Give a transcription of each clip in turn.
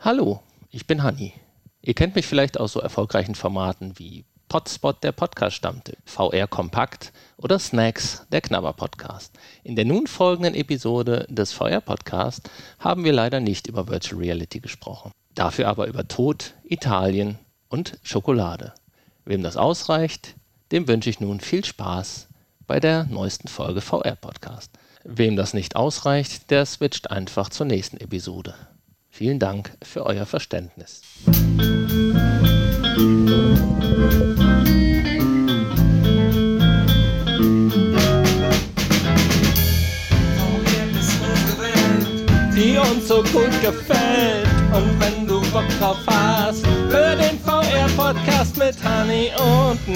Hallo, ich bin Hanni. Ihr kennt mich vielleicht aus so erfolgreichen Formaten wie Podspot, der Podcast-Stammtisch, VR Kompakt oder Snacks, der Knabber-Podcast. In der nun folgenden Episode des VR-Podcasts haben wir leider nicht über Virtual Reality gesprochen. Dafür aber über Tod, Italien und Schokolade. Wem das ausreicht, dem wünsche ich nun viel Spaß bei der neuesten Folge VR-Podcast. Wem das nicht ausreicht, der switcht einfach zur nächsten Episode. Vielen Dank für euer Verständnis. Die uns so gut gefällt. Und wenn du Bock drauf hast, hör den VR-Podcast mit Hanni und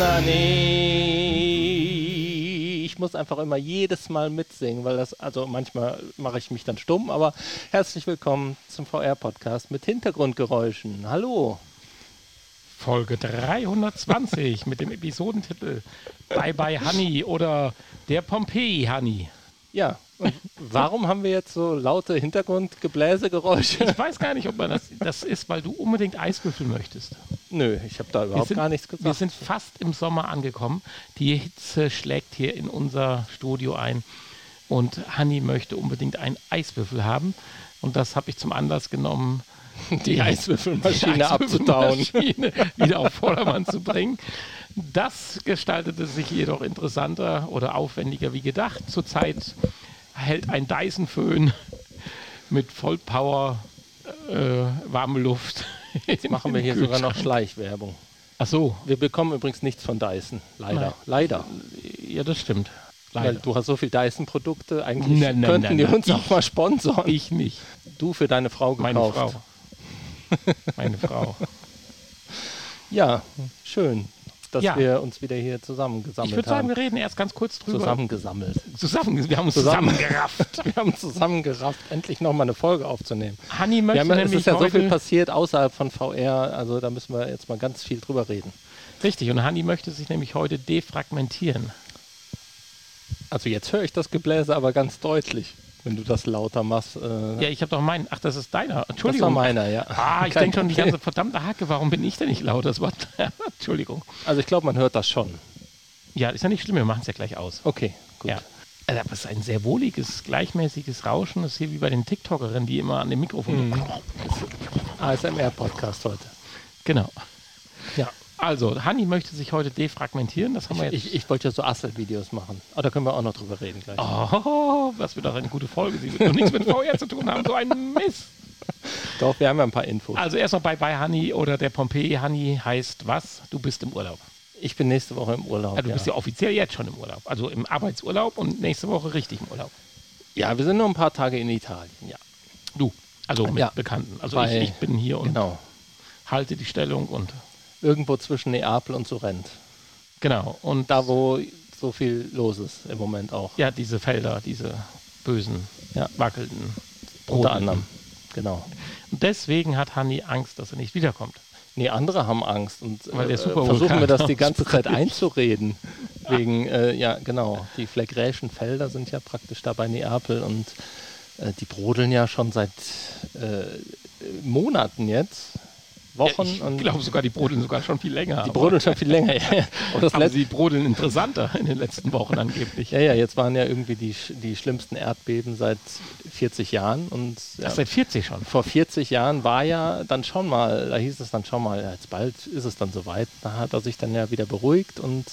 Nanni. Ich muss einfach immer jedes Mal mitsingen, weil manchmal mache ich mich dann stumm, aber herzlich willkommen zum VR-Podcast mit Hintergrundgeräuschen. Hallo. Folge 320 mit dem Episodentitel Bye Bye Hanni oder der Pompeii Hanni. Ja, und warum haben wir jetzt so laute Hintergrundgebläsegeräusche? Ich weiß gar nicht, ob man das ist, weil du unbedingt Eiswürfel möchtest. Nö, ich habe da überhaupt gar nichts gesagt. Wir sind fast im Sommer angekommen. Die Hitze schlägt hier in unser Studio ein und Hanni möchte unbedingt einen Eiswürfel haben. Und das habe ich zum Anlass genommen, die Eiswürfelmaschine abzutauen, wieder auf Vordermann zu bringen. Das gestaltete sich jedoch interessanter oder aufwendiger wie gedacht. Zurzeit hält ein Dyson-Föhn mit Vollpower warme Luft. Jetzt machen wir hier sogar noch Schleichwerbung. Ach so. Wir bekommen übrigens nichts von Dyson. Leider. Nein. Leider. Ja, das stimmt. Leider. Weil du hast so viel Dyson-Produkte, eigentlich Nein, könnten die uns auch mal sponsoren. Ich nicht. Du für deine Frau gekauft. Meine Frau. Ja, schön, dass wir uns wieder hier zusammengesammelt haben. Ich würde sagen, wir reden erst ganz kurz drüber. Wir haben uns zusammengerafft. Wir haben zusammengerafft, endlich nochmal eine Folge aufzunehmen. Hanni möchte nämlich es ist ja so viel passiert außerhalb von VR, also da müssen wir jetzt mal ganz viel drüber reden. Richtig, und Hanni möchte sich nämlich heute defragmentieren. Also jetzt höre ich das Gebläse aber ganz deutlich, wenn du das lauter machst. Ja, ich habe doch meinen. Ach, das ist deiner. Entschuldigung. Das war meiner, ja. Ich denke schon die ganze verdammte Hacke, warum bin ich denn nicht laut? Das war Entschuldigung. Also ich glaube, man hört das schon. Ja, ist ja nicht schlimm, wir machen es ja gleich aus. Okay, gut. Ja. Also, das ist ein sehr wohliges, gleichmäßiges Rauschen. Das ist hier wie bei den TikTokerinnen, die immer an dem Mikrofon... ASMR-Podcast heute. Genau. Ja. Also, Hanni möchte sich heute defragmentieren. Das haben wir jetzt. Ich wollte ja so Assel-Videos machen. Aber da können wir auch noch drüber reden gleich. Oh, das wird doch eine gute Folge. Sie wird doch nichts mit VR zu tun haben. So ein Mist. Doch, wir haben ja ein paar Infos. Also erstmal bei Hanni oder der Pompeii Hanni heißt was? Du bist im Urlaub. Ich bin nächste Woche im Urlaub. Also du bist ja offiziell jetzt schon im Urlaub. Also im Arbeitsurlaub und nächste Woche richtig im Urlaub. Ja, wir sind nur ein paar Tage in Italien, ja. Du, also mit Bekannten. Also ich bin hier und halte die Stellung und... Irgendwo zwischen Neapel und Sorrent. Genau. Und da, wo so viel los ist im Moment auch. Ja, diese Felder, diese bösen, wackelnden, unter anderem. Genau. Und deswegen hat Hanni Angst, dass er nicht wiederkommt. Nee, andere haben Angst und weil der versuchen wir das die ganze Zeit einzureden. Wegen, die phlegräischen Felder sind ja praktisch da bei Neapel und die brodeln ja schon seit Monaten jetzt. Wochen. Ja, ich glaube sogar, die brodeln sogar schon viel länger. Die brodeln schon viel länger, ja. Aber sie brodeln interessanter in den letzten Wochen angeblich. Ja, jetzt waren ja irgendwie die schlimmsten Erdbeben seit 40 Jahren. Und, seit 40 schon? Vor 40 Jahren war ja dann schon mal, da hieß es dann schon mal, jetzt bald ist es dann soweit. Da hat er sich dann ja wieder beruhigt und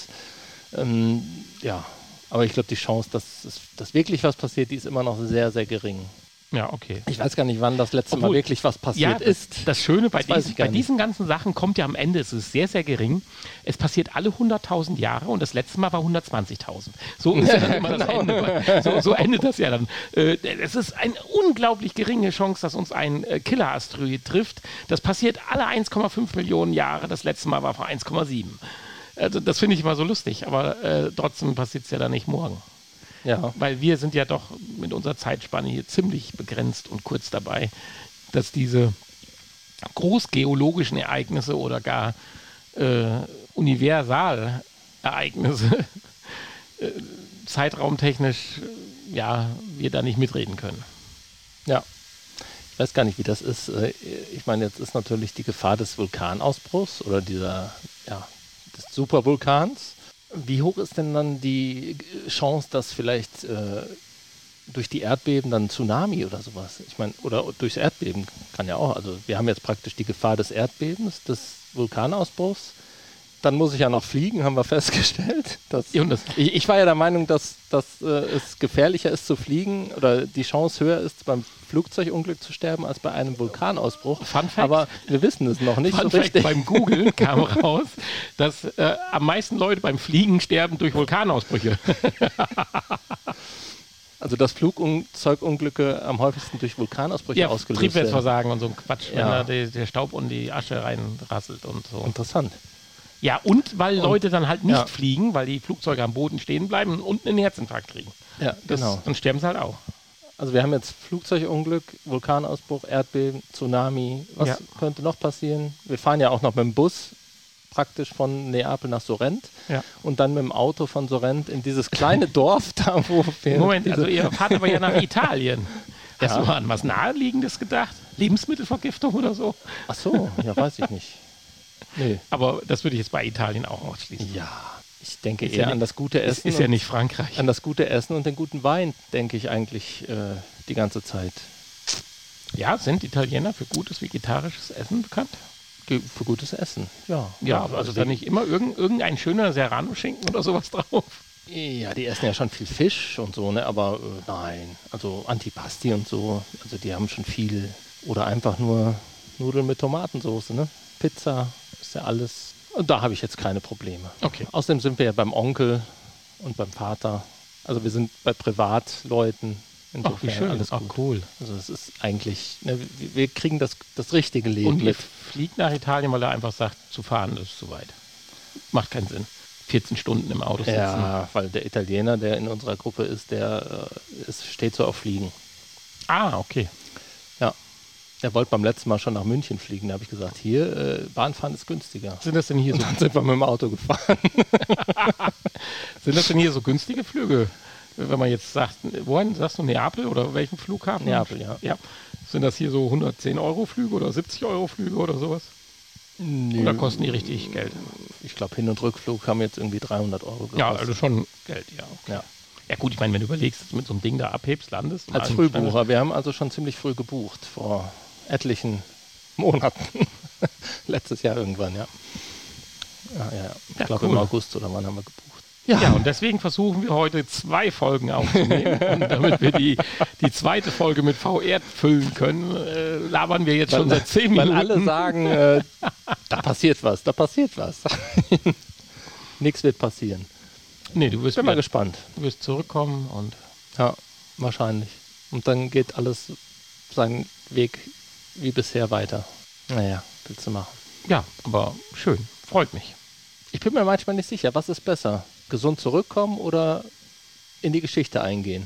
aber ich glaube, die Chance, dass wirklich was passiert, die ist immer noch sehr, sehr gering. Ja, okay. Ich weiß gar nicht, wann das letzte Mal wirklich was passiert ist. Das Schöne bei diesen ganzen Sachen kommt ja am Ende, es ist sehr, sehr gering. Es passiert alle 100.000 Jahre und das letzte Mal war 120.000. So ist ja dann immer das Ende. So endet das ja dann. Es ist eine unglaublich geringe Chance, dass uns ein Killer-Asteroid trifft. Das passiert alle 1,5 Millionen Jahre. Das letzte Mal war vor 1,7. Also das finde ich immer so lustig, aber trotzdem passiert es ja dann nicht morgen. Ja. Weil wir sind ja doch mit unserer Zeitspanne hier ziemlich begrenzt und kurz dabei, dass diese großgeologischen Ereignisse oder gar Universalereignisse zeitraumtechnisch wir da nicht mitreden können. Ja. Ich Ich weiß gar nicht, wie das ist. Ich meine, jetzt ist natürlich die Gefahr des Vulkanausbruchs oder des Supervulkans. Wie hoch ist denn dann die Chance, dass vielleicht durch die Erdbeben dann Tsunami oder sowas? Ich meine, oder durchs Erdbeben kann ja auch. Also wir haben jetzt praktisch die Gefahr des Erdbebens, des Vulkanausbruchs. Dann muss ich ja noch fliegen, haben wir festgestellt. Ich war ja der Meinung, dass es gefährlicher ist zu fliegen oder die Chance höher ist, beim Flugzeugunglück zu sterben, als bei einem Vulkanausbruch. Fun Fact, aber wir wissen es noch nicht Fun so richtig. Fact, beim Googlen kam raus, dass am meisten Leute beim Fliegen sterben durch Vulkanausbrüche. Also dass Flugzeugunglücke am häufigsten durch Vulkanausbrüche ausgelöst werden. Triebwerksversagen und so ein Quatsch, wenn da der Staub und die Asche reinrasselt und so. Interessant. Ja, und weil Leute dann halt nicht fliegen, weil die Flugzeuge am Boden stehen bleiben und unten einen Herzinfarkt kriegen. Ja, genau. Dann sterben sie halt auch. Also wir haben jetzt Flugzeugunglück, Vulkanausbruch, Erdbeben, Tsunami. Was könnte noch passieren? Wir fahren ja auch noch mit dem Bus praktisch von Neapel nach Sorrent und dann mit dem Auto von Sorrent in dieses kleine Dorf da, wo wir... Moment, also ihr fahrt aber ja nach Italien. Hast du an was Naheliegendes gedacht? Lebensmittelvergiftung oder so? Ach so, ja, weiß ich nicht. Nee. Aber das würde ich jetzt bei Italien auch ausschließen. Ja, ich denke eher an das gute Essen. Ist ja nicht Frankreich. An das gute Essen und den guten Wein, denke ich eigentlich die ganze Zeit. Ja, sind Italiener für gutes vegetarisches Essen bekannt? Für gutes Essen, ja. Ja, also da nicht immer irgendein schöner Serrano-Schinken oder sowas drauf? Ja, die essen ja schon viel Fisch und so, ne? Aber nein, also Antipasti und so, also die haben schon viel. Oder einfach nur Nudeln mit Tomatensauce, ne? Pizza, ist ja alles. Und da habe ich jetzt keine Probleme. Okay. Außerdem sind wir ja beim Onkel und beim Vater. Also wir sind bei Privatleuten. Ach, wie schön. Alles gut. Ach, cool. Also es ist eigentlich, ne, wir kriegen das richtige Leben und mit. Fliegt nach Italien, weil er einfach sagt, zu fahren ist zu weit. Macht keinen Sinn. 14 Stunden im Auto sitzen. Ja, weil der Italiener, der in unserer Gruppe ist, steht so auf Fliegen. Ah, okay. Ja. Er wollte beim letzten Mal schon nach München fliegen. Da habe ich gesagt, hier, Bahnfahren ist günstiger. Sind das denn hier und dann sind wir mit dem Auto gefahren. Sind das denn hier so günstige Flüge? Wenn man jetzt sagt, wohin sagst du, Neapel oder welchen Flughafen? Neapel, ja. Sind das hier so 110-Euro-Flüge oder 70-Euro-Flüge oder sowas? Nee. Oder kosten die richtig Geld? Ich glaube, Hin- und Rückflug haben jetzt irgendwie 300 Euro gekostet. Ja, also schon Geld, ja. Okay. Ja gut, ich meine, wenn du überlegst, dass du mit so einem Ding da abhebst, landest. Als Frühbucher. Wir haben also schon ziemlich früh gebucht, vor etlichen Monaten. Letztes Jahr irgendwann, ja. Ich glaube im August oder wann haben wir gebucht. Ja, und deswegen versuchen wir heute 2 Folgen aufzunehmen. Und damit wir die zweite Folge mit VR füllen können, labern wir jetzt schon seit 10 Minuten. Weil alle sagen, da passiert was. Nichts wird passieren. Nee, ich bin mal gespannt. Du wirst zurückkommen und... Ja, wahrscheinlich. Und dann geht alles seinen Weg wie bisher weiter. Naja, willst du machen. Ja, aber schön. Freut mich. Ich bin mir manchmal nicht sicher, was ist besser? Gesund zurückkommen oder in die Geschichte eingehen?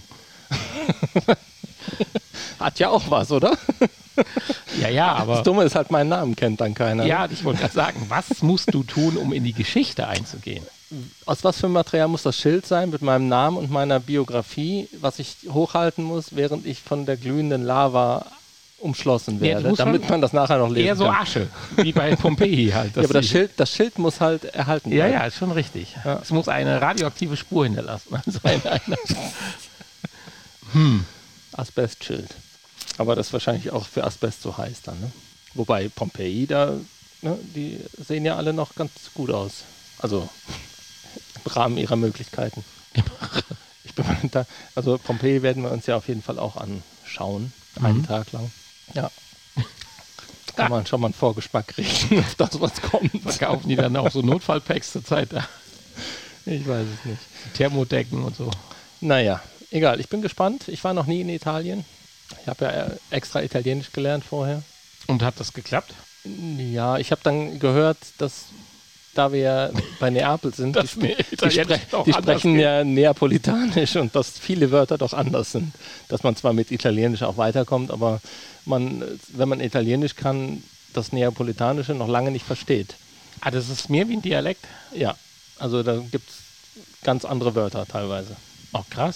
Hat ja auch was, oder? Ja, aber... Das Dumme ist halt, meinen Namen kennt dann keiner. Ja, ich wollte gerade sagen, was musst du tun, um in die Geschichte einzugehen? Aus was für einem Material muss das Schild sein mit meinem Namen und meiner Biografie, was ich hochhalten muss, während ich von der glühenden Lava umschlossen werde, damit man das nachher noch lesen kann. Eher so Asche, wie bei Pompeji halt. Ja, aber das Schild muss halt erhalten bleiben. Ja, ist schon richtig. Ja. Es muss eine radioaktive Spur hinterlassen. Also Asbestschild. Aber das ist wahrscheinlich auch für Asbest so heiß dann, ne? Wobei Pompeji, die sehen ja alle noch ganz gut aus. Also im Rahmen ihrer Möglichkeiten. Also Pompeji werden wir uns ja auf jeden Fall auch anschauen. Einen Tag lang. Ja. Kann man schon mal einen Vorgeschmack kriegen auf das, was kommt. Verkaufen die dann auch so Notfallpacks zur Zeit da? Ich weiß es nicht. Thermodecken und so. Naja, egal. Ich bin gespannt. Ich war noch nie in Italien. Ich habe ja extra Italienisch gelernt vorher. Und hat das geklappt? Ja, ich habe dann gehört, dass da wir ja bei Neapel sind, die sprechen ja Neapolitanisch und dass viele Wörter doch anders sind. Dass man zwar mit Italienisch auch weiterkommt, aber wenn man Italienisch kann, das Neapolitanische noch lange nicht versteht. Ah, das ist mehr wie ein Dialekt? Ja, also da gibt es ganz andere Wörter teilweise. Oh, krass.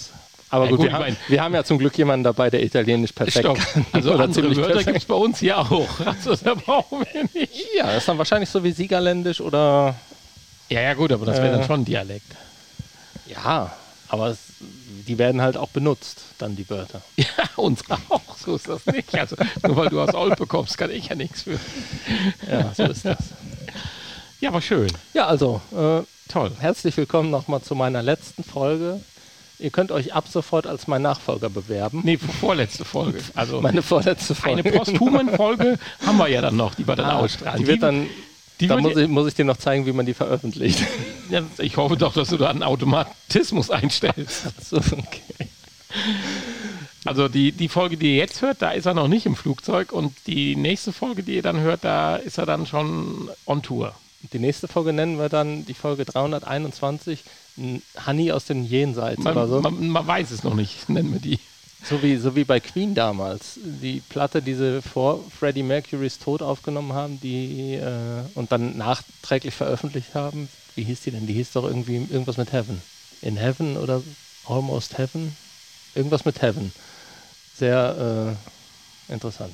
Aber Ja, gut, gut, wir haben ja zum Glück jemanden dabei, der Italienisch perfekt kann. Also Oder andere ziemlich Wörter perfekt. gibt es bei uns hier auch. Also da brauchen wir nicht. Ja, das ist dann wahrscheinlich so wie Siegerländisch oder... Ja, gut, aber das wäre dann schon ein Dialekt. Ja, aber die werden halt auch benutzt, dann die Wörter. Ja, unsere auch. So ist das nicht. Also nur weil du aus Olpe kommst, kann ich ja nichts für. Ja, so ist das. Ja, aber schön. Ja, also, Toll. herzlich willkommen nochmal zu meiner letzten Folge. Ihr könnt euch ab sofort als mein Nachfolger bewerben. Nee, vorletzte Folge. Also Meine vorletzte Folge. eine posthumen Folge haben wir ja dann noch, die wir dann ausstrahlen. Die wird dann... Da wird- muss ich dir noch zeigen, wie man die veröffentlicht. Ja, ich hoffe doch, dass du da einen Automatismus einstellst. So, okay. Also die Folge, die ihr jetzt hört, da ist er noch nicht im Flugzeug und die nächste Folge, die ihr dann hört, da ist er dann schon on Tour. Die nächste Folge nennen wir dann die Folge 321, Honey aus dem Jenseits oder so. Man weiß es noch nicht, nennen wir die. So wie bei Queen damals. Die Platte, die sie vor Freddie Mercurys Tod aufgenommen haben, die und dann nachträglich veröffentlicht haben. Wie hieß die denn? Die hieß doch irgendwie irgendwas mit Heaven. In Heaven oder Almost Heaven? Irgendwas mit Heaven. Sehr interessant.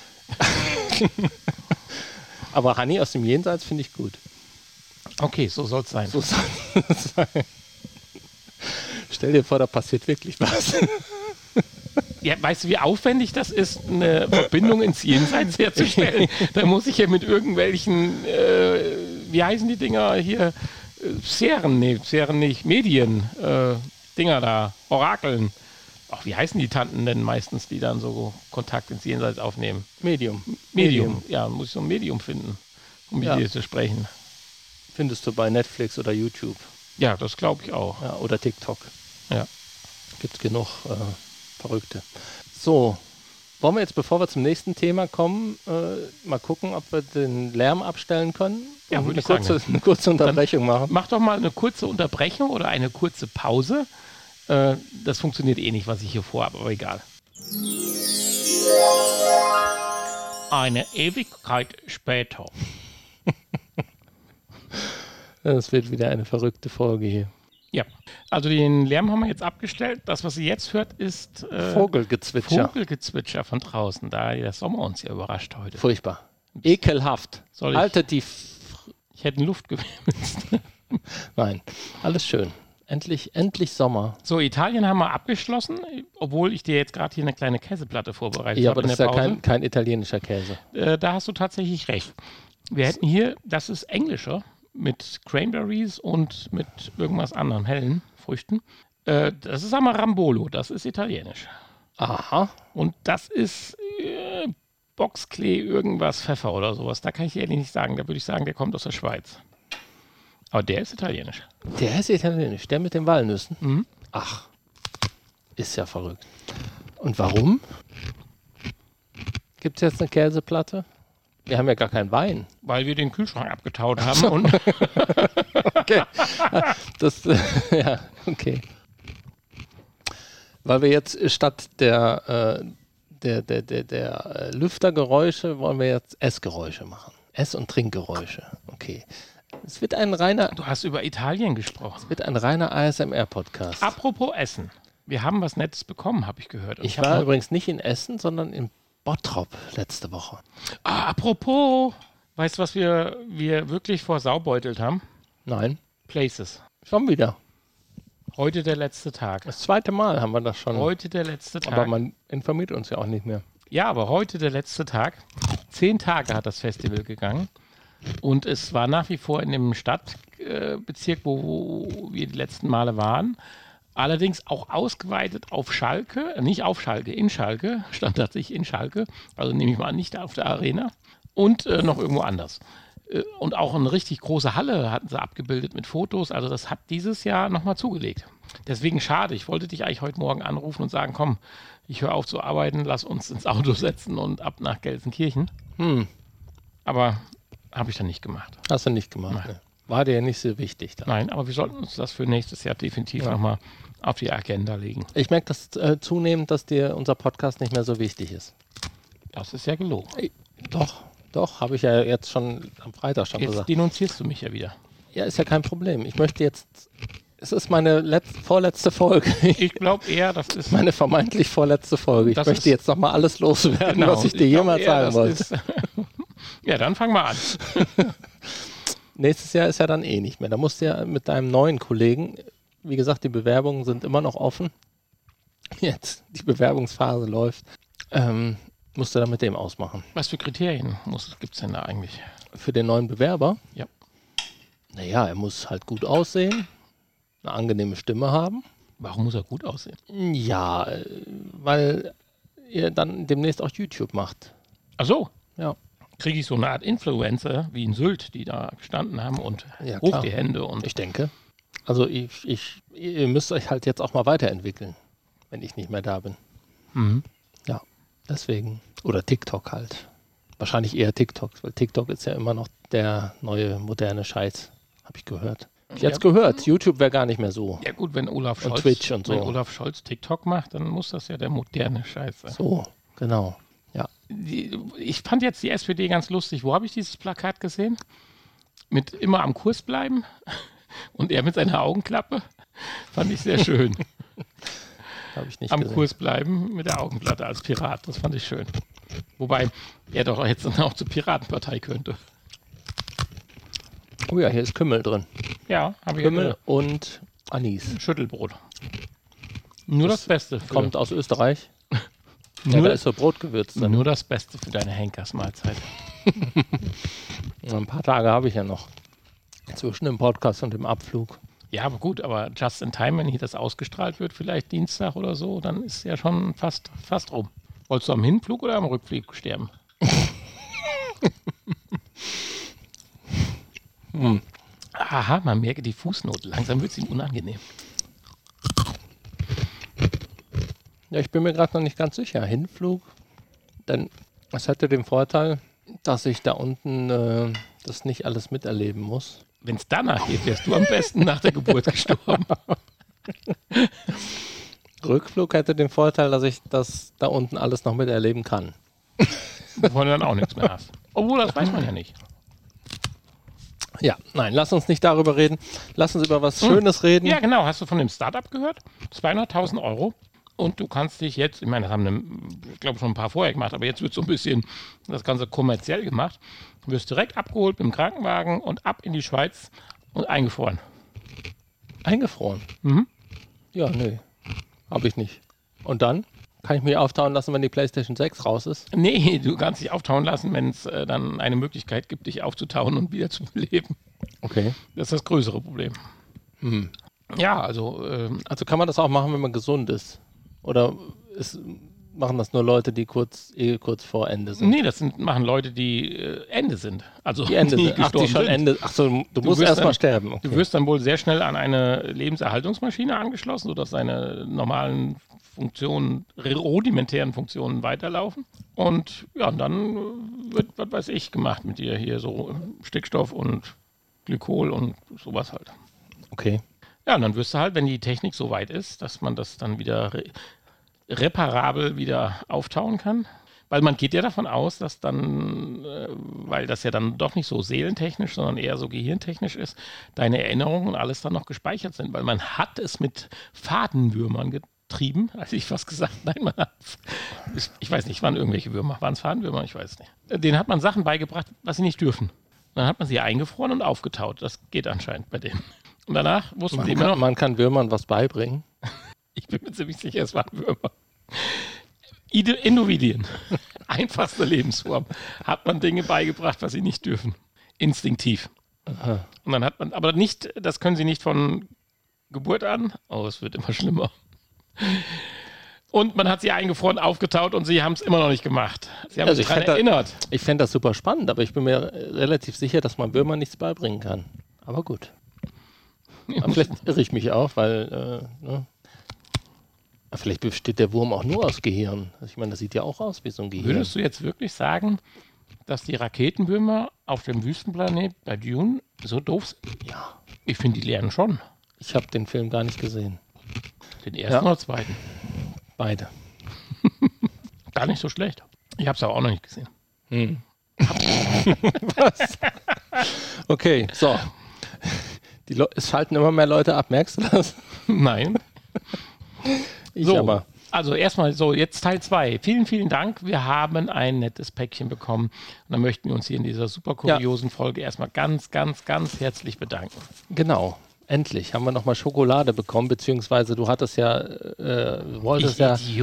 Aber Honey aus dem Jenseits finde ich gut. Okay, so soll es sein. So soll es sein. Stell dir vor, da passiert wirklich was. Ja, weißt du, wie aufwendig das ist, eine Verbindung ins Jenseits herzustellen? Da muss ich ja mit irgendwelchen, wie heißen die Dinger hier? Sphären nicht, Medien, Dinger da, Orakeln. Ach, wie heißen die Tanten denn meistens, die dann so Kontakt ins Jenseits aufnehmen? Medium. Ja, muss ich so ein Medium finden, um mit Ja. dir zu sprechen. Findest du bei Netflix oder YouTube. Ja, das glaube ich auch. Ja, oder TikTok. Ja. Gibt es genug Verrückte. So, wollen wir jetzt, bevor wir zum nächsten Thema kommen, mal gucken, ob wir den Lärm abstellen können? Ja, und würde ich eine kurze Unterbrechung machen. Mach doch mal eine kurze Unterbrechung oder eine kurze Pause. Das funktioniert eh nicht, was ich hier vorhabe, aber egal. Eine Ewigkeit später. Das wird wieder eine verrückte Folge hier. Ja, also den Lärm haben wir jetzt abgestellt. Das, was ihr jetzt hört, ist Vogelgezwitscher. Vogelgezwitscher von draußen, da der Sommer uns ja überrascht heute. Furchtbar. Ekelhaft. Soll ich- Haltet die... Ich hätte einen Luft gewünscht. Nein, alles schön. Endlich Sommer. So, Italien haben wir abgeschlossen, obwohl ich dir jetzt gerade hier eine kleine Käseplatte vorbereitet Ja, habe aber in das der ist ja Pause. kein italienischer Käse. Da hast du tatsächlich recht. Wir hätten hier, das ist englischer, mit Cranberries und mit irgendwas anderem, hellen Früchten. Das ist Amarambolo, das ist italienisch. Aha. Und das ist Boxklee, irgendwas, Pfeffer oder sowas. Da kann ich ehrlich nicht sagen. Da würde ich sagen, der kommt aus der Schweiz. Aber der ist italienisch. Der ist italienisch, der mit den Walnüssen. Mhm. Ach, ist ja verrückt. Und warum? Gibt es jetzt eine Käseplatte? Wir haben ja gar keinen Wein. Weil wir den Kühlschrank abgetaut haben. Und Okay. Das, ja, okay. Weil wir jetzt statt der Lüftergeräusche wollen wir jetzt Essgeräusche machen. Ess- und Trinkgeräusche. Okay. Es wird ein reiner du hast über Italien gesprochen. ASMR-Podcast. Apropos Essen. Wir haben was Nettes bekommen, habe ich gehört. Und Ich hab war noch- übrigens nicht in Essen, sondern in Bottrop letzte Woche. Apropos, weißt du, was wir wirklich vorsaubeutet haben? Nein, Places. schon wieder. Heute der letzte Tag. Das zweite Mal haben wir das schon. Heute der letzte Tag. Aber man informiert uns ja auch nicht mehr. Ja, aber heute der letzte Tag. 10 Tage hat das Festival gegangen. Und es war nach wie vor in dem Stadtbezirk, wo wir die letzten Male waren. Allerdings auch ausgeweitet auf Schalke, nicht auf Schalke, in Schalke, stand tatsächlich in Schalke. Also nehme ich mal an, nicht auf der Arena. Und noch irgendwo anders. Und auch eine richtig große Halle hatten sie abgebildet mit Fotos. Also das hat dieses Jahr nochmal zugelegt. Deswegen schade. Ich wollte dich eigentlich heute Morgen anrufen und sagen, komm, ich höre auf zu arbeiten, lass uns ins Auto setzen und ab nach Gelsenkirchen. Aber habe ich dann nicht gemacht. Hast du nicht gemacht. Ne? War dir ja nicht so wichtig. Dann. Nein, aber wir sollten uns das für nächstes Jahr definitiv nochmal auf die Agenda legen. Ich merke das zunehmend, dass dir unser Podcast nicht mehr so wichtig ist. Das ist ja gelogen. Doch, habe ich ja jetzt schon am Freitag schon Jetzt gesagt. denunzierst du mich ja wieder. Ja, ist ja kein Problem. Ich möchte jetzt Es ist meine vorletzte Folge. Ich glaube eher, das ist meine vermeintlich vorletzte Folge. Ich möchte jetzt nochmal alles loswerden, genau, was ich dir jemals sagen wollte. Ja, dann fang mal an. Nächstes Jahr ist ja dann eh nicht mehr. Da musst du ja mit deinem neuen Kollegen, wie gesagt, die Bewerbungen sind immer noch offen. Jetzt, die Bewerbungsphase läuft. Musst du dann mit dem ausmachen. Was für Kriterien gibt es denn da eigentlich? Für den neuen Bewerber? Ja. Naja, er muss halt gut aussehen, eine angenehme Stimme haben. Warum muss er gut aussehen? Ja, weil ihr dann demnächst auch YouTube macht. Ach so. Ja. Kriege ich so eine Art Influencer wie in Sylt, die da gestanden haben und ja, hoch klar. die Hände. Und ich denke. Also ihr müsst euch halt jetzt auch mal weiterentwickeln, wenn ich nicht mehr da bin. Mhm. Ja, deswegen. Oder TikTok halt. Wahrscheinlich eher TikTok, weil TikTok ist ja immer noch der neue moderne Scheiß, habe ich gehört. Ich jetzt gehört, YouTube wäre gar nicht mehr so. Ja gut, wenn Olaf Scholz, Twitch und so. Wenn Olaf Scholz TikTok macht, dann muss das ja der moderne Scheiß sein. So, genau. Ja. Ich fand jetzt die SPD ganz lustig. Wo habe ich dieses Plakat gesehen? Mit immer am Kurs bleiben und er mit seiner Augenklappe. Fand ich sehr schön. Habe ich nicht am gesehen. Kurs bleiben mit der Augenplatte als Pirat. Das fand ich schön. Wobei er doch jetzt dann auch zur Piratenpartei könnte. Oh ja, hier ist Kümmel drin. Ja, habe ich Kümmel und Anis. Schüttelbrot. Nur das Beste. Kommt aus Österreich. Ja, da ist so Brotgewürz drin. Nur das Beste für deine Henkersmahlzeit. Ein paar Tage habe ich ja noch. Zwischen dem Podcast und dem Abflug. Ja, aber gut, aber just in time, wenn hier das ausgestrahlt wird, vielleicht Dienstag oder so, dann ist ja schon fast rum. Wolltest du am Hinflug oder am Rückflug sterben? Aha, man merke die Fußnote. Langsam wird es ihm unangenehm. Ja, ich bin mir gerade noch nicht ganz sicher. Hinflug, denn es hätte den Vorteil, dass ich da unten das nicht alles miterleben muss. Wenn es danach geht, wärst du am besten nach der Geburt gestorben. Rückflug hätte den Vorteil, dass ich das da unten alles noch miterleben kann. Wovon du dann auch nichts mehr hast. Obwohl, das weiß man ja nicht. Ja, nein, lass uns nicht darüber reden. Lass uns über was Schönes reden. Ja, genau. Hast du von dem Startup gehört? 200.000 Euro. Und du kannst dich jetzt, ich meine, das haben, ich glaube, schon ein paar vorher gemacht, aber jetzt wird so ein bisschen das Ganze kommerziell gemacht. Du wirst direkt abgeholt mit dem Krankenwagen und ab in die Schweiz und eingefroren. Eingefroren? Mhm. Ja, nee, habe ich nicht. Und dann? Kann ich mich auftauen lassen, wenn die PlayStation 6 raus ist? Nee, du kannst dich auftauen lassen, wenn es dann eine Möglichkeit gibt, dich aufzutauen und wieder zu beleben. Okay. Das ist das größere Problem. Hm. Ja, also... Also kann man das auch machen, wenn man gesund ist? Oder machen das nur Leute, die kurz vor Ende sind? Nee, machen Leute, die Ende sind. Also die Ende sind. Ach, die schon sind. Ende. Achso, du musst erstmal sterben. Okay. Du wirst dann wohl sehr schnell an eine Lebenserhaltungsmaschine angeschlossen, sodass deine normalen Funktionen, rudimentären Funktionen weiterlaufen. Und ja, und dann wird, was weiß ich, gemacht mit dir hier, so Stickstoff und Glykol und sowas halt. Okay. Ja, und dann wirst du halt, wenn die Technik so weit ist, dass man das dann wieder reparabel wieder auftauen kann. Weil man geht ja davon aus, dass dann, weil das ja dann doch nicht so seelentechnisch, sondern eher so gehirntechnisch ist, deine Erinnerungen und alles dann noch gespeichert sind. Weil man hat es mit Fadenwürmern getrieben, also ich fast gesagt, nein, man hat, ich weiß nicht, waren irgendwelche Würmer, waren es Fadenwürmer, ich weiß nicht. Denen hat man Sachen beigebracht, was sie nicht dürfen. Dann hat man sie eingefroren und aufgetaut. Das geht anscheinend bei denen. Und danach wussten sie immer noch... Man kann Würmern was beibringen. Ich bin mir ziemlich sicher, es waren Würmer. Individuen, einfachste Lebensform, hat man Dinge beigebracht, was sie nicht dürfen. Instinktiv. Aha. Und dann hat man, aber nicht, das können sie nicht von Geburt an. Oh, es wird immer schlimmer. Und man hat sie eingefroren, aufgetaut und sie haben es immer noch nicht gemacht. Sie haben sich daran erinnert. Ich fände das super spannend, aber ich bin mir relativ sicher, dass man Würmern nichts beibringen kann. Aber gut. Aber vielleicht irre ich mich auch, weil vielleicht besteht der Wurm auch nur aus Gehirn. Also ich meine, das sieht ja auch aus wie so ein Gehirn. Würdest du jetzt wirklich sagen, dass die Raketenwürmer auf dem Wüstenplanet bei Dune so doof sind? Ja. Ich finde, die lernen schon. Ich habe den Film gar nicht gesehen. Den ersten oder zweiten? Beide. Gar nicht so schlecht. Ich habe es aber auch noch nicht gesehen. Was? Okay, so. Es schalten immer mehr Leute ab, merkst du das? Nein. Ich aber. Also erstmal so, jetzt Teil 2. Vielen, vielen Dank. Wir haben ein nettes Päckchen bekommen. Und dann möchten wir uns hier in dieser super kuriosen Folge erstmal ganz, ganz, ganz herzlich bedanken. Genau. Endlich haben wir nochmal Schokolade bekommen, beziehungsweise du hattest ja, du wolltest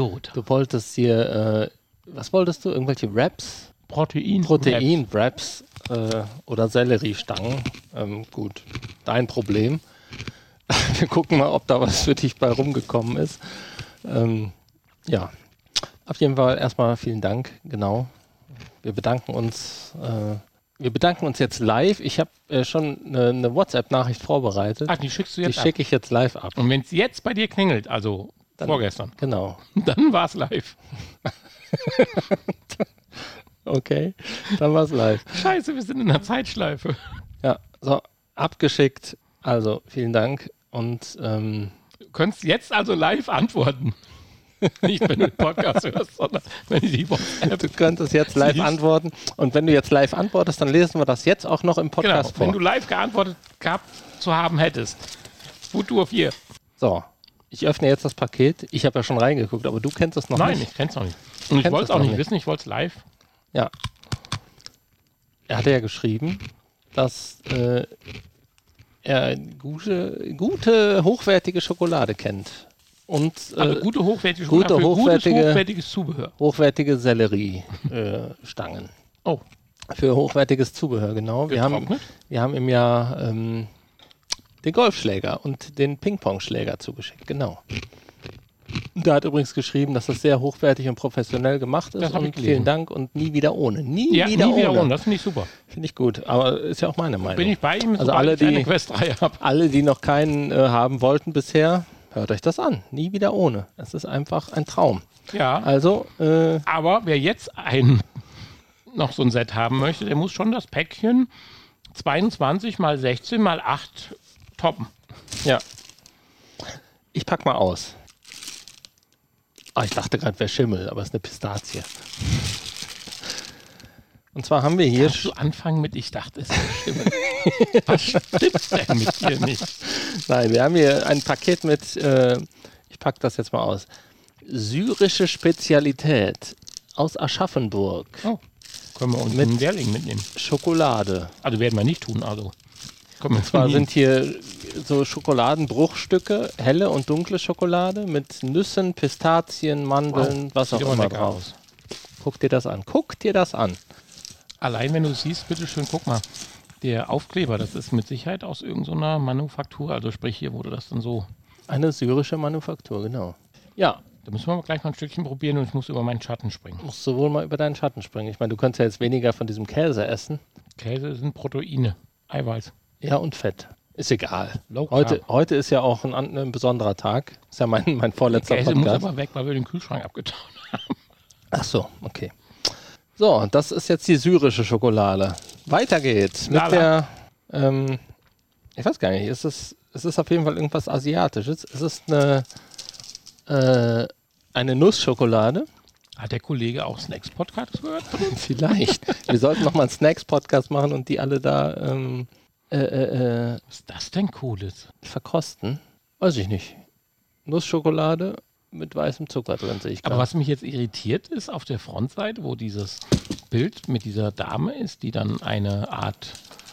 hier, was wolltest du? Irgendwelche Wraps? Protein-Wraps oder Selleriestangen. Gut, dein Problem. Wir gucken mal, ob da was für dich bei rumgekommen ist. Ja, auf jeden Fall erstmal vielen Dank, genau. Wir bedanken uns jetzt live. Ich habe schon eine WhatsApp-Nachricht vorbereitet. Ach, die schickst du jetzt ab? Die schicke ich jetzt live ab. Und wenn es jetzt bei dir klingelt, also dann, vorgestern. Genau. Dann war es live. Okay, dann war es live. Scheiße, wir sind in einer Zeitschleife. Ja, so, abgeschickt. Also, vielen Dank. Und du könntest jetzt also live antworten. Nicht, wenn du den Podcast hörst, sondern wenn die WhatsApp. Du könntest jetzt live antworten. Und wenn du jetzt live antwortest, dann lesen wir das jetzt auch noch im Podcast vor. Wenn du live geantwortet gehabt zu haben hättest. Futur 4. So, ich öffne jetzt das Paket. Ich habe ja schon reingeguckt, aber du kennst es noch nicht. Nein, ich kenn's noch nicht. Und ich wollte es auch nicht wissen, ich wollte es live. Ja. Er hatte ja geschrieben, dass er gute, hochwertige Schokolade kennt. Und, also gute, hochwertige Schokolade für hochwertiges Zubehör. Hochwertige Sellerie-Stangen. Oh. Für hochwertiges Zubehör, genau. Wir haben ihm ja den Golfschläger und den Ping-Pong-Schläger zugeschickt, genau. Da hat übrigens geschrieben, dass das sehr hochwertig und professionell gemacht ist. Das und vielen Dank und nie wieder ohne. Nie wieder ohne. Das finde ich super. Finde ich gut, aber ist ja auch meine Meinung. Bin ich bei ihm, also alle, ich eine Quest 3 habe. Alle, die noch keinen haben wollten bisher, hört euch das an. Nie wieder ohne. Es ist einfach ein Traum. Ja. Also, aber wer jetzt noch so ein Set haben möchte, der muss schon das Päckchen 22 mal 16 mal 8 toppen. Ja. Ich pack mal aus. Ich dachte gerade, wäre Schimmel, aber es ist eine Pistazie. Und zwar haben wir hier... Kannst du anfangen mit, ich dachte, es wäre Schimmel. Was stimmt denn mit dir nicht? Nein, wir haben hier ein Paket mit, ich packe das jetzt mal aus, syrische Spezialität aus Aschaffenburg. Oh, können wir uns einen Lehrling mitnehmen. Schokolade. Also werden wir nicht tun, also. Und zwar sind hier so Schokoladenbruchstücke, helle und dunkle Schokolade mit Nüssen, Pistazien, Mandeln, was auch immer drauf. Guck dir das an. Guck dir das an. Allein wenn du siehst, bitteschön, guck mal. Der Aufkleber, das ist mit Sicherheit aus irgendeiner Manufaktur. Also sprich, hier wurde das dann so. Eine syrische Manufaktur, genau. Ja. Da müssen wir gleich mal ein Stückchen probieren und ich muss über meinen Schatten springen. Musst du wohl mal über deinen Schatten springen. Ich meine, du kannst ja jetzt weniger von diesem Käse essen. Käse sind Proteine, Eiweiß. Ja, und Fett. Ist egal. Heute ist ja auch ein besonderer Tag. Ist ja mein vorletzter Käse Podcast. muss aber weg, weil wir den Kühlschrank abgetaut haben. Ach so, okay. So, das ist jetzt die syrische Schokolade. Weiter geht's mit der, ich weiß gar nicht, es ist auf jeden Fall irgendwas Asiatisches. Es ist eine Nussschokolade. Hat der Kollege auch Snacks-Podcast gehört? Vielleicht. Wir sollten nochmal einen Snacks-Podcast machen und die alle da was ist das denn Cooles? Verkosten? Weiß ich nicht. Nussschokolade mit weißem Zucker drin, sehe ich gerade. Aber was mich jetzt irritiert ist, auf der Frontseite, wo dieses Bild mit dieser Dame ist, die dann eine Art,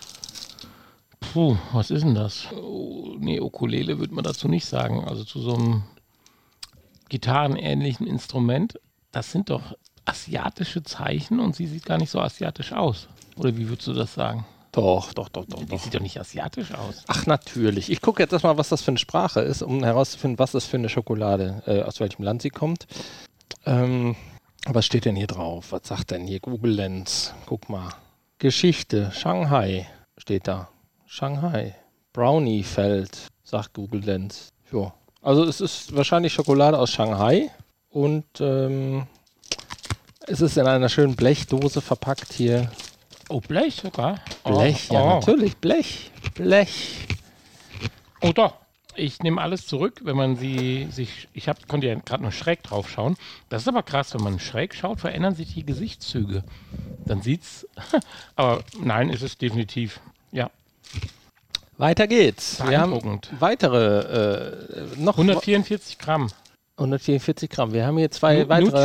was ist denn das? Ukulele würde man dazu nicht sagen. Also zu so einem gitarrenähnlichen Instrument. Das sind doch asiatische Zeichen und sie sieht gar nicht so asiatisch aus. Oder wie würdest du das sagen? Doch. Die sieht doch nicht asiatisch aus. Ach, natürlich. Ich gucke jetzt erstmal, was das für eine Sprache ist, um herauszufinden, was das für eine Schokolade, aus welchem Land sie kommt. Was steht denn hier drauf? Was sagt denn hier Google Lens? Guck mal. Geschichte. Shanghai steht da. Shanghai. Brownie-Feld, sagt Google Lens. Jo. Also es ist wahrscheinlich Schokolade aus Shanghai und es ist in einer schönen Blechdose verpackt hier. Oh, Blech sogar? Blech, ja, natürlich, Blech. Oh doch, ich nehme alles zurück, wenn man konnte ja gerade nur schräg drauf schauen. Das ist aber krass, wenn man schräg schaut, verändern sich die Gesichtszüge. Dann sieht's, aber nein, ist es definitiv, ja. Weiter geht's. Wir haben weitere, noch 144 Gramm. 144 Gramm. Wir haben hier zwei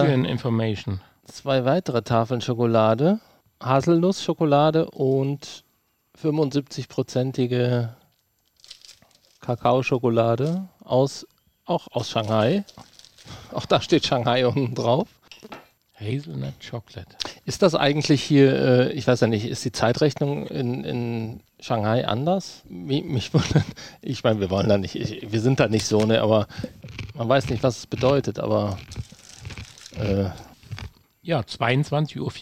weitere Tafeln Schokolade. Haselnussschokolade und 75-prozentige Kakaoschokolade auch aus Shanghai. Auch da steht Shanghai unten drauf. Hazelnut Chocolate. Ist das eigentlich hier, ich weiß ja nicht, ist die Zeitrechnung in Shanghai anders? Mich wundert, ich meine, wir wollen da nicht, wir sind da nicht so, ne, aber man weiß nicht, was es bedeutet, aber ja, 22:24 Uhr.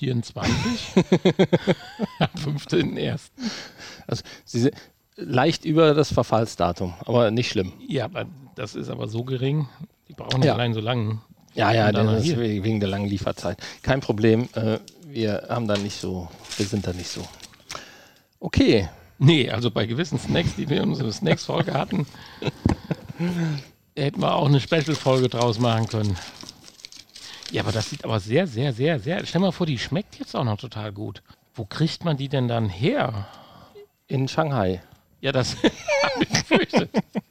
Am 15.01. Also sie sind leicht über das Verfallsdatum, aber nicht schlimm. Ja, aber das ist aber so gering, die brauchen ja allein so lange. Ja, das ist wegen der langen Lieferzeit. Kein Problem, wir sind da nicht so. Okay. Nee, also bei gewissen Snacks, die wir in unserer Snacks-Folge hatten, hätten wir auch eine Special-Folge draus machen können. Ja, aber das sieht aber sehr, sehr, sehr, sehr... Stell mal vor, die schmeckt jetzt auch noch total gut. Wo kriegt man die denn dann her? In Shanghai. Ja, das habe ich befürchtet.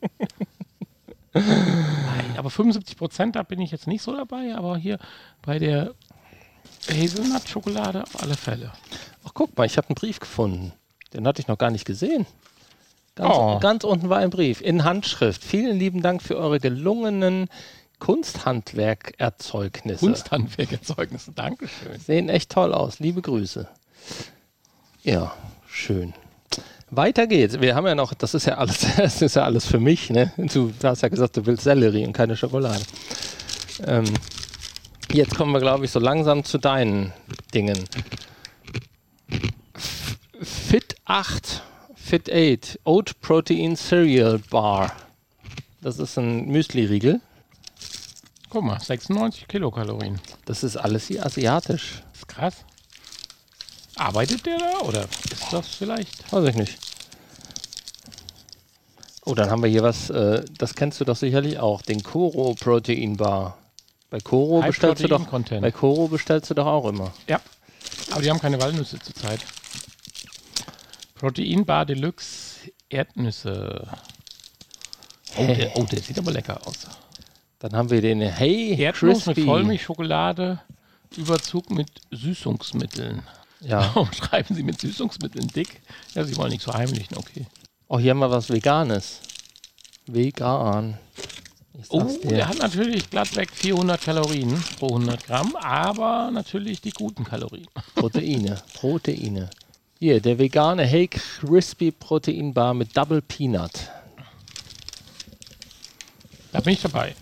Aber 75%, da bin ich jetzt nicht so dabei, aber hier bei der Hazelnut-Schokolade auf alle Fälle. Ach, guck mal, ich habe einen Brief gefunden. Den hatte ich noch gar nicht gesehen. Ganz unten war ein Brief in Handschrift. Vielen lieben Dank für eure gelungenen Kunsthandwerkerzeugnisse. Dankeschön. Sehen echt toll aus. Liebe Grüße. Ja, schön. Weiter geht's. Wir haben ja noch, das ist ja alles für mich, ne? Du hast ja gesagt, du willst Sellerie und keine Schokolade. Jetzt kommen wir, glaube ich, so langsam zu deinen Dingen. Fit 8 Oat Protein Cereal Bar. Das ist ein Müsli-Riegel. Guck mal, 96 Kilokalorien. Das ist alles hier asiatisch. Das ist krass. Arbeitet der da oder ist das vielleicht? Weiß ich nicht. Oh, dann haben wir hier was, das kennst du doch sicherlich auch, den Koro Protein Bar. Bei Koro bestellst du doch auch immer. Ja, aber die haben keine Walnüsse zurzeit. Protein Bar Deluxe Erdnüsse. Oh, der sieht aber lecker aus. Dann haben wir den Erdnuss mit Vollmilchschokolade, Überzug mit Süßungsmitteln. Ja. Warum schreiben Sie mit Süßungsmitteln dick? Ja, Sie wollen nicht so heimlichen, okay. Oh, hier haben wir was Veganes. Vegan. Der hat natürlich glattweg 400 Kalorien pro 100 Gramm, aber natürlich die guten Kalorien. Proteine. Hier, der vegane Hey Crispy Protein Bar mit Double Peanut. Da bin ich dabei.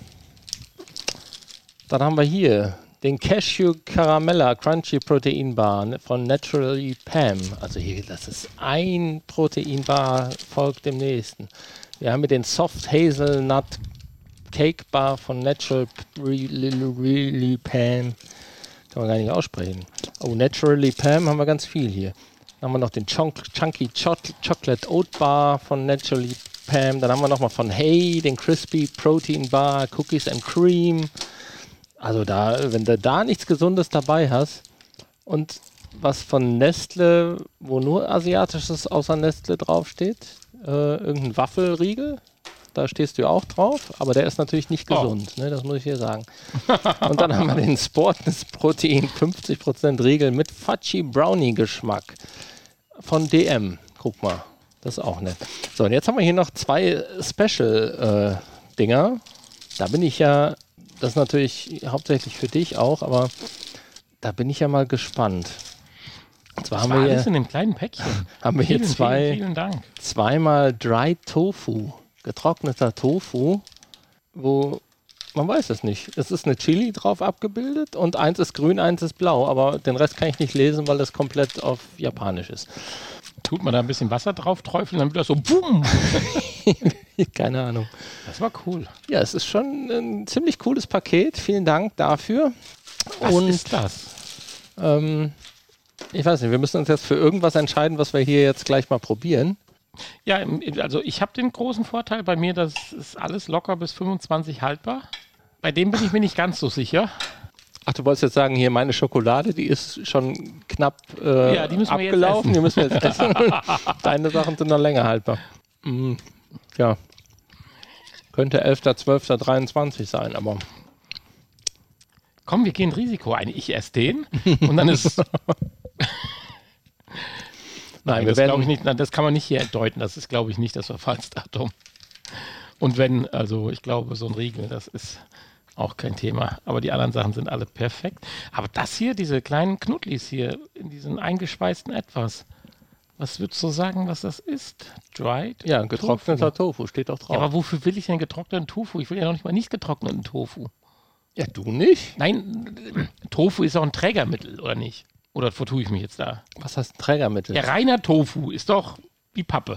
Dann haben wir hier den Cashew Caramella Crunchy Protein Bar von Naturally Pam. Also hier, das ist ein Protein Bar, folgt dem nächsten. Wir haben hier den Soft Hazelnut Cake Bar von Naturally Pam. Kann man gar nicht aussprechen. Oh, Naturally Pam haben wir ganz viel hier. Dann haben wir noch den Chunky Chocolate Oat Bar von Naturally Pam. Dann haben wir nochmal von Hey den Crispy Protein Bar Cookies and Cream. Also wenn du da nichts Gesundes dabei hast und was von Nestle, wo nur Asiatisches außer Nestle draufsteht, irgendein Waffelriegel, da stehst du ja auch drauf, aber der ist natürlich nicht gesund, ne, das muss ich hier sagen. Und dann haben wir den Sportness Protein 50% Riegel mit Fudgy Brownie Geschmack von DM. Guck mal, das ist auch nett. So, und jetzt haben wir hier noch zwei Special Dinger. Da bin ich ja... Das ist natürlich hauptsächlich für dich auch, aber da bin ich ja mal gespannt. Und zwar haben wir alles in dem kleinen Päckchen. Haben wir hier vielen Dank. Zweimal Dry Tofu, getrockneter Tofu, wo man weiß es nicht. Es ist eine Chili drauf abgebildet und eins ist grün, eins ist blau, aber den Rest kann ich nicht lesen, weil das komplett auf Japanisch ist. Tut man da ein bisschen Wasser drauf träufeln, dann wird das so BOOM! Keine Ahnung. Das war cool. Ja, es ist schon ein ziemlich cooles Paket. Vielen Dank dafür. Was ist das? Ich weiß nicht, wir müssen uns jetzt für irgendwas entscheiden, was wir hier jetzt gleich mal probieren. Ja, also ich habe den großen Vorteil bei mir, das ist alles locker bis 25 haltbar. Bei dem bin ich mir nicht ganz so sicher. Ach, du wolltest jetzt sagen, hier meine Schokolade, die ist schon knapp die müssen wir abgelaufen. Die müssen wir jetzt essen. Deine Sachen sind noch länger haltbar. Ja. Könnte 11.12.23 sein, aber... Komm, wir gehen Risiko ein. Ich esse den und dann ist... Nein, das glaube ich nicht. Das kann man nicht hier deuten. Das ist, glaube ich, nicht das Verfallsdatum. Und wenn, also ich glaube, so ein Riegel, das ist auch kein Thema. Aber die anderen Sachen sind alle perfekt. Aber das hier, diese kleinen Knuddlis hier, in diesen eingeschweißten Etwas, was würdest du sagen, was das ist? Dried? Ja, getrockneter Tofu, steht doch drauf. Ja, aber wofür will ich denn getrockneten Tofu? Ich will ja noch nicht mal nicht getrockneten Tofu. Ja, du nicht? Nein, Tofu ist auch ein Trägermittel, oder nicht? Oder vertue ich mich jetzt da? Was heißt ein Trägermittel? Der reiner Tofu ist doch wie Pappe.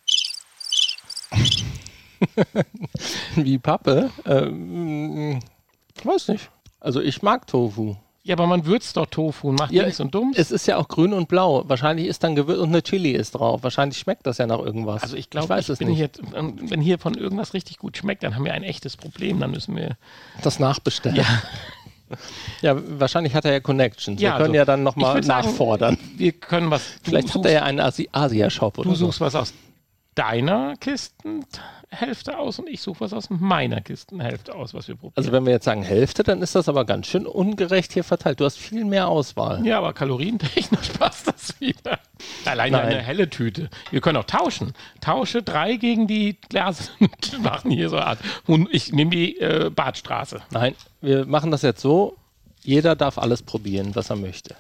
Wie Pappe? Ich weiß nicht. Also ich mag Tofu. Ja, aber man würzt doch Tofu und macht links und Dumms. Es ist ja auch grün und blau. Wahrscheinlich ist dann Gewürz und eine Chili ist drauf. Wahrscheinlich schmeckt das ja nach irgendwas. Also ich glaube, wenn hier von irgendwas richtig gut schmeckt, dann haben wir ein echtes Problem. Dann müssen wir das nachbestellen. Ja. Ja, wahrscheinlich hat er ja Connections. Ja, wir können ja dann nochmal nachfordern. Wir können was. Vielleicht hat er ja einen Asia-Shop oder so. Du suchst was aus deiner Kistenhälfte aus und ich suche was aus meiner Kistenhälfte aus, was wir probieren. Also wenn wir jetzt sagen Hälfte, dann ist das aber ganz schön ungerecht hier verteilt. Du hast viel mehr Auswahl. Ja, aber kalorientechnisch passt das wieder. Alleine eine helle Tüte. Wir können auch tauschen. Tausche 3 gegen die Glas. Wir machen hier so eine Art. Und ich nehme die Badstraße. Nein, wir machen das jetzt so. Jeder darf alles probieren, was er möchte.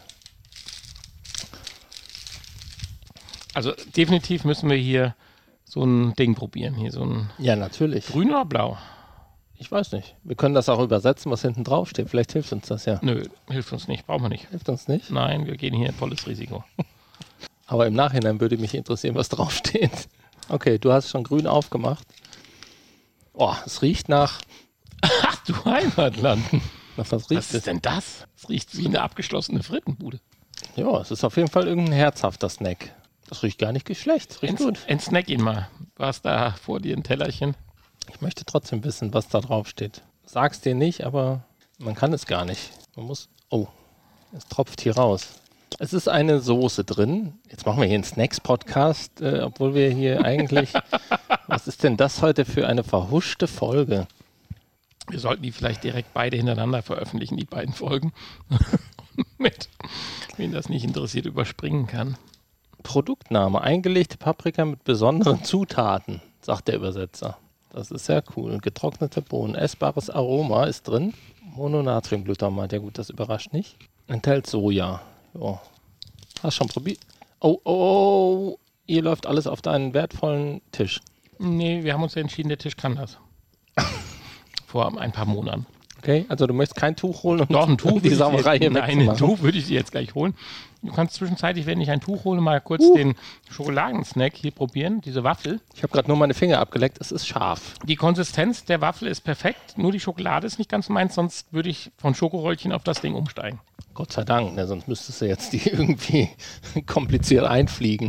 Also definitiv müssen wir hier so ein Ding probieren. Hier so ein. Ja, natürlich. Grün oder blau? Ich weiß nicht. Wir können das auch übersetzen, was hinten drauf steht. Vielleicht hilft uns das ja. Nö, hilft uns nicht. Brauchen wir nicht. Hilft uns nicht? Nein, wir gehen hier volles Risiko. Aber im Nachhinein würde mich interessieren, was draufsteht. Okay, du hast schon grün aufgemacht. Oh, es riecht nach... Ach du Heimatland. Nach was riecht Was ist denn das? Es riecht wie eine abgeschlossene Frittenbude. Ja, es ist auf jeden Fall irgendein herzhafter Snack. Das riecht gar nicht schlecht. Riecht gut. Entsnack ihn mal. War da vor dir ein Tellerchen? Ich möchte trotzdem wissen, was da drauf steht. Sag's dir nicht, aber man kann es gar nicht. Man muss... Oh, es tropft hier raus. Es ist eine Soße drin. Jetzt machen wir hier einen Snacks-Podcast, obwohl wir hier eigentlich... Was ist denn das heute für eine verhuschte Folge? Wir sollten die vielleicht direkt beide hintereinander veröffentlichen, die beiden Folgen. Mit, wen das nicht interessiert, überspringen kann. Produktname: eingelegte Paprika mit besonderen Zutaten, sagt der Übersetzer. Das ist sehr cool. Getrocknete Bohnen, essbares Aroma ist drin. Mononatriumglutamat, ja gut, das überrascht nicht. Enthält Soja. Jo. Hast schon probiert? Oh, hier läuft alles auf deinen wertvollen Tisch. Nee, wir haben uns ja entschieden, der Tisch kann das. Vor ein paar Monaten. Okay, also du möchtest kein Tuch holen und doch ein Tuch die Sauerei hier wegzumachen. Nein, ein Tuch würde ich dir jetzt gleich holen. Du kannst zwischenzeitlich, wenn ich ein Tuch hole, mal kurz den Schokoladensnack hier probieren, diese Waffel. Ich habe gerade nur meine Finger abgeleckt, es ist scharf. Die Konsistenz der Waffel ist perfekt, nur die Schokolade ist nicht ganz meins, sonst würde ich von Schokoröllchen auf das Ding umsteigen. Gott sei Dank, ne, sonst müsstest du jetzt die irgendwie kompliziert einfliegen.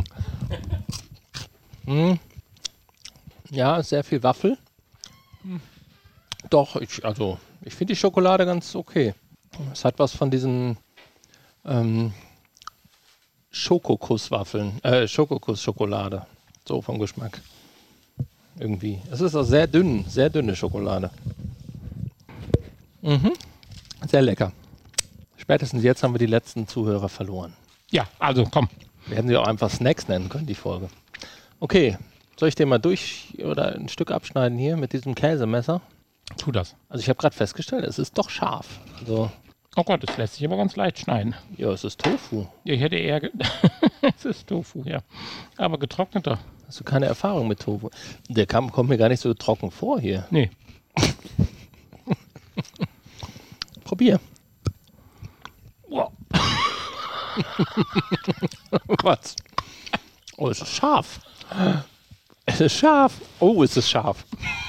Ja, sehr viel Waffel. Doch, ich finde die Schokolade ganz okay. Es hat was von diesen Schokokusswaffeln, Schokokuss-Schokolade. So vom Geschmack. Irgendwie. Es ist auch sehr dünne Schokolade. Sehr lecker. Spätestens jetzt haben wir die letzten Zuhörer verloren. Ja, also komm. Wir hätten sie auch einfach Snacks nennen können, die Folge. Okay, soll ich den mal oder ein Stück abschneiden hier mit diesem Käsemesser? Tu das. Also ich habe gerade festgestellt, es ist doch scharf. Also, oh Gott, das lässt sich aber ganz leicht schneiden. Ja, es ist Tofu. Ja, ich hätte eher... es ist Tofu, ja. Aber getrockneter. Hast du keine Erfahrung mit Tofu? Der kommt mir gar nicht so trocken vor hier. Nee. Probier. Wow. Was? Oh, es ist scharf. Es ist scharf. Oh, es ist scharf.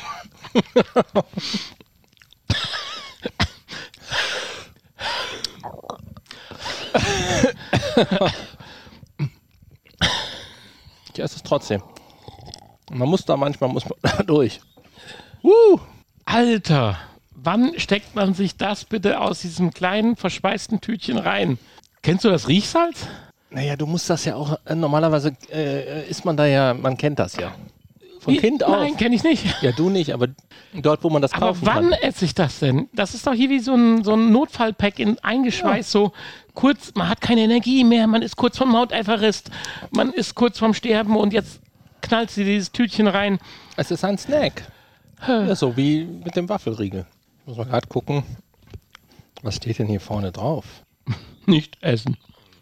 Ich esse es trotzdem. Man muss da durch. Alter, wann steckt man sich das bitte aus diesem kleinen, verschweißten Tütchen rein? Kennst du das Riechsalz? Naja, du musst das ja auch, normalerweise isst man da ja, man kennt das ja. Von Kind auf. Nein, kenne ich nicht. Ja, du nicht, aber dort, wo man das kaufen kann. Aber wann esse ich das denn? Das ist doch hier wie so ein Notfallpack eingeschweißt, so kurz, man hat keine Energie mehr, man ist kurz vom Mount Everest, man ist kurz vorm Sterben und jetzt knallt sie dieses Tütchen rein. Es ist ein Snack. Ja, so wie mit dem Waffelriegel. Ich muss mal gerade gucken, was steht denn hier vorne drauf? Nicht essen.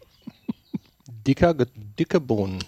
Dicke Bohnen.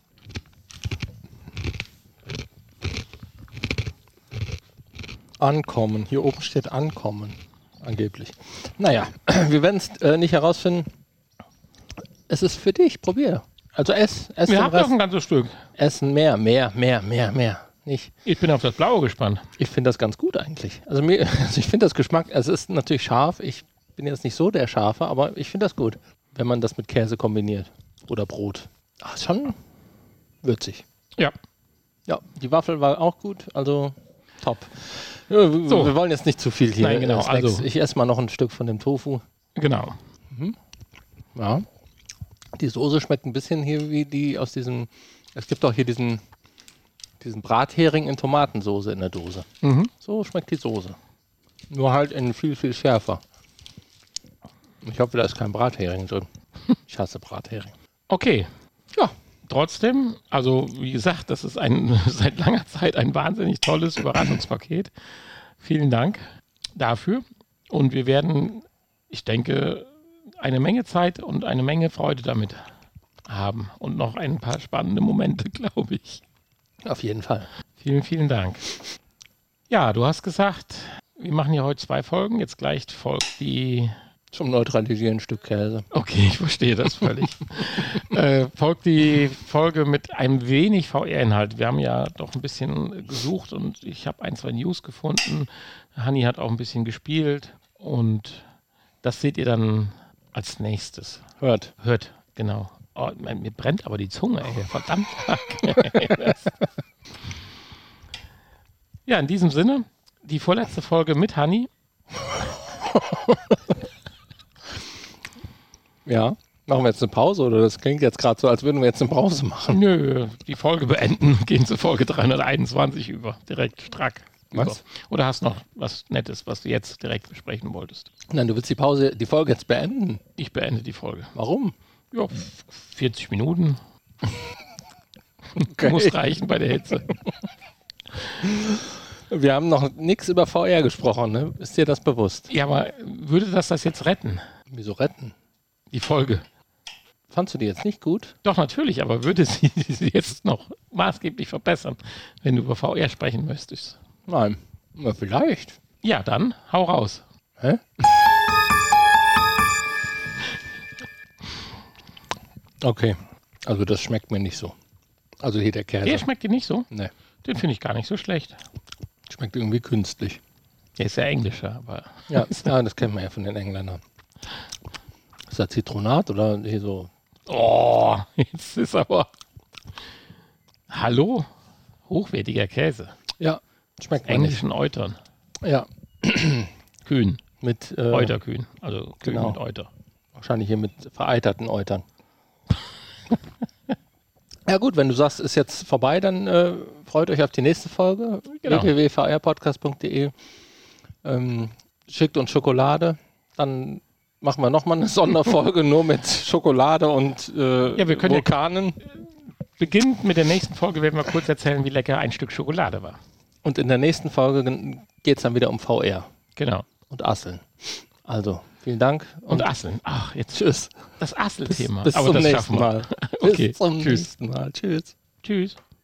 Ankommen. Hier oben steht Ankommen. Angeblich. Naja, wir werden es nicht herausfinden. Es ist für dich. Probier. Also ess Wir haben noch ein ganzes Stück. Essen mehr. Nicht. Ich bin auf das Blaue gespannt. Ich finde das ganz gut eigentlich. Also ich finde das Geschmack, es ist natürlich scharf. Ich bin jetzt nicht so der Scharfe, aber ich finde das gut, wenn man das mit Käse kombiniert. Oder Brot. Ach, ist schon würzig. Ja. Ja, die Waffel war auch gut, also top. Ja, wir wollen jetzt nicht zu viel hier. Nein, genau. Also, ich esse mal noch ein Stück von dem Tofu. Genau. Ja. Die Soße schmeckt ein bisschen hier wie die aus diesem, es gibt auch hier diesen Brathering in Tomatensoße in der Dose. So schmeckt die Soße. Nur halt in viel, viel schärfer. Ich hoffe, da ist kein Brathering drin. Ich hasse Brathering. Okay. Ja. Trotzdem, also wie gesagt, das ist seit langer Zeit ein wahnsinnig tolles Überraschungspaket. Vielen Dank dafür. Und wir werden, ich denke, eine Menge Zeit und eine Menge Freude damit haben. Und noch ein paar spannende Momente, glaube ich. Auf jeden Fall. Vielen, vielen Dank. Ja, du hast gesagt, wir machen ja heute 2 Folgen. Jetzt gleich folgt die... Zum Neutralisieren ein Stück Käse. Okay, ich verstehe das völlig. Folgt die Folge mit einem wenig VR-Inhalt. Wir haben ja doch ein bisschen gesucht und ich habe 1, 2 News gefunden. Hanni hat auch ein bisschen gespielt und das seht ihr dann als nächstes. Hört, genau. Oh, mir brennt aber die Zunge, ey. Verdammt. Ja, in diesem Sinne, die vorletzte Folge mit Hanni. Ja, machen wir jetzt eine Pause oder das klingt jetzt gerade so, als würden wir jetzt eine Pause machen. Nö, die Folge beenden, gehen zur Folge 321 über, direkt strack. Was? Über. Oder hast noch was Nettes, was du jetzt direkt besprechen wolltest? Nein, du willst die Folge jetzt beenden. Ich beende die Folge. Warum? Ja, 40 Minuten. Okay. Muss reichen bei der Hitze. Wir haben noch nichts über VR gesprochen, ne? Ist dir das bewusst? Ja, aber würde das jetzt retten? Wieso retten? Die Folge. Fandst du die jetzt nicht gut? Doch, natürlich, aber würde sie jetzt noch maßgeblich verbessern, wenn du über VR sprechen möchtest? Nein. Na, vielleicht. Ja, dann hau raus. Hä? Okay. Also das schmeckt mir nicht so. Also hier der Käse. Der schmeckt dir nicht so? Nee. Den finde ich gar nicht so schlecht. Schmeckt irgendwie künstlich. Der ist ja englischer, aber... Ja, das kennt man ja von den Engländern. Ist das Zitronat oder hier so? Oh, jetzt ist aber... Hallo? Hochwertiger Käse. Ja, schmeckt man Englischen Eutern. nicht. Ja. Kühen. Mit Euterkühen. Also Kühen genau. mit Euter. Wahrscheinlich hier mit vereiterten Eutern. Ja gut, wenn du sagst, ist jetzt vorbei, dann freut euch auf die nächste Folge. Genau. www.vrpodcast.de schickt uns Schokolade. Dann machen wir nochmal eine Sonderfolge nur mit Schokolade und wir können Vulkanen. Beginnend mit der nächsten Folge werden wir kurz erzählen, wie lecker ein Stück Schokolade war. Und in der nächsten Folge geht es dann wieder um VR Genau. und Asseln. Also, vielen Dank. Und Asseln. Ach, jetzt Tschüss. das Assel-Thema. Bis Aber zum das nächsten schaffen wir. Mal. Okay. Bis zum Tschüss. nächsten Mal. Tschüss. Tschüss.